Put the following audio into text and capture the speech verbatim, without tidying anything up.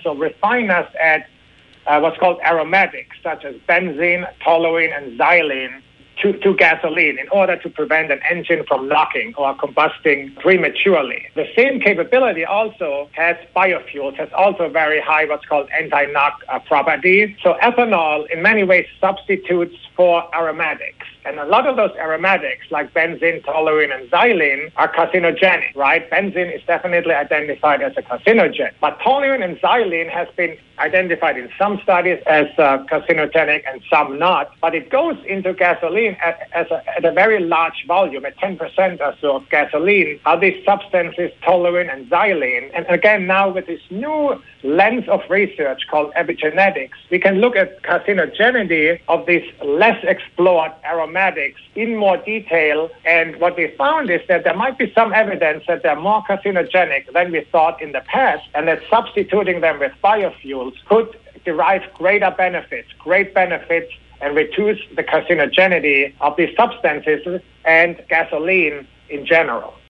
also refiners add uh, what's called aromatics, such as benzene, toluene, and xylene, To, to gasoline in order to prevent an engine from knocking or combusting prematurely. The same capability also has biofuels, has also very high what's called anti-knock uh, properties. So ethanol in many ways substitutes for aromatics. And a lot of those aromatics like benzene, toluene, and xylene are carcinogenic, right? Benzene is definitely identified as a carcinogen. But toluene and xylene has been identified in some studies as uh, carcinogenic and some not. But it goes into gasoline at, as a, at a very large volume, at ten percent or so of gasoline, are these substances, toluene and xylene. And again, now with this new lens of research called epigenetics, we can look at carcinogenity of these less explored aromatics in more detail. And what we found is that there might be some evidence that they're more carcinogenic than we thought in the past, and that substituting them with biofuels could derive greater benefits, great benefits, and reduce the carcinogenity of these substances and gasoline in general.